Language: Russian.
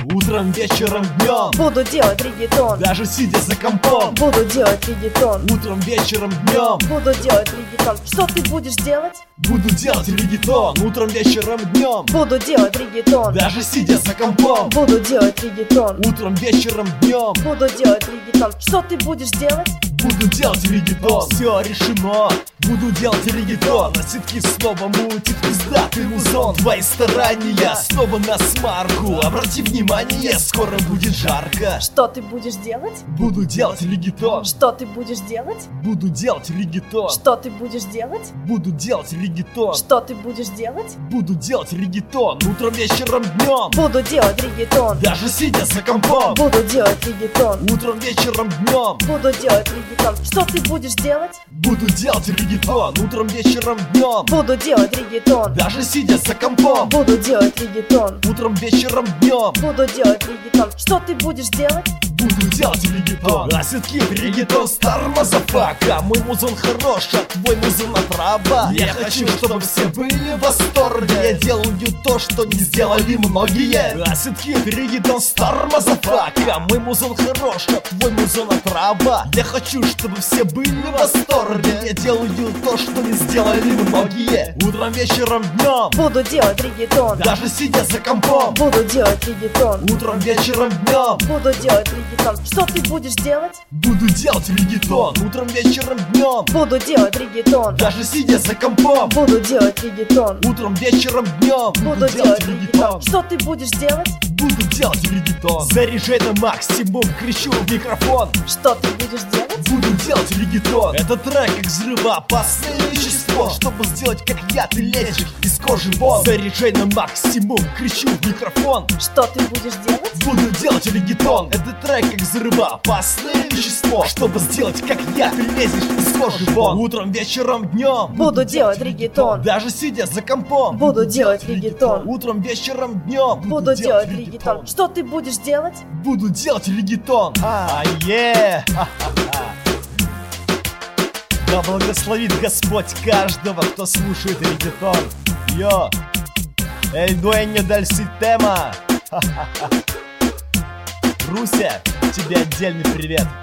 Утром, вечером, днем буду делать реггетон. даже сидя за компом. Буду делать реггетон. Утром, вечером, днем Буду делать реггетон. Что ты будешь делать? буду делать реггетон. Утром, вечером, днем Буду делать реггетон. даже сидя за компом. Буду делать реггетон. Утром, вечером, днем Буду делать реггетон. Что ты будешь делать? буду делать реггетон. Все решено, буду делать реггетон. На сетки снова мутит пиздатый музон. Твои старания снова на смарку. Обрати внимание, скоро будет жарко. Что ты будешь делать? Буду делать реггетон. Что ты будешь делать? Буду делать реггетон. Что ты будешь делать? Буду делать реггетон. Что ты будешь делать? Буду делать реггетон. Утром, вечером, днем Буду делать реггетон. даже сидя за компом. Буду делать реггетон. Утром, вечером, днем Буду делать реггетон. Что ты будешь делать? буду делать реггетон. Утром, вечером, днем Буду делать реггетон. даже сидя за компом. Буду делать реггетон. Утром, вечером, днем Буду делать реггетон. Что ты будешь делать? буду делать реггетон. А сетки реггетон стар мазафака. Мой музон хорош, а твой музон отрава. Я хочу, чтобы все были в восторге. Я делаю то, что не сделали многие. А сетки реггетон стар мазафака. Мой музон хорош, а твой музон отрава. Я хочу, чтобы все были в восторге. Я делаю то, что не сделали многие. Утром, вечером, днем Буду делать реггетон. даже сидя за компом. Буду делать реггетон. Утром, вечером, днем Буду делать реггетон. Что ты будешь делать? буду делать реггетон. Утром, вечером, днем Буду делать реггетон. даже сидя за компом. Буду делать реггетон. Утром, вечером, днем Буду делать реггетон. Что ты будешь делать? Буду делать реггетон. Заряжай на максимум, кричу в микрофон. Что ты будешь делать? Буду делать реггетон. Это трек как взрывоопасное вещество. Чтобы сделать как я, ты лезешь из кожи вон. Заряжай на максимум, кричу в микрофон. Что ты будешь делать? Буду делать реггетон. Это трек как взрывоопасное вещество. Чтобы сделать как я, ты лезешь из кожи вон. Утром, вечером, днем Буду делать реггетон. даже сидя за компом. Буду делать реггетон. Утром, вечером, днем Буду делать реггетон. Что ты будешь делать? Буду делать реггетон. Ае! Да благословит Господь каждого, кто слушает реггетон. Йо! El dueño del sistema. Руся, тебе отдельный привет.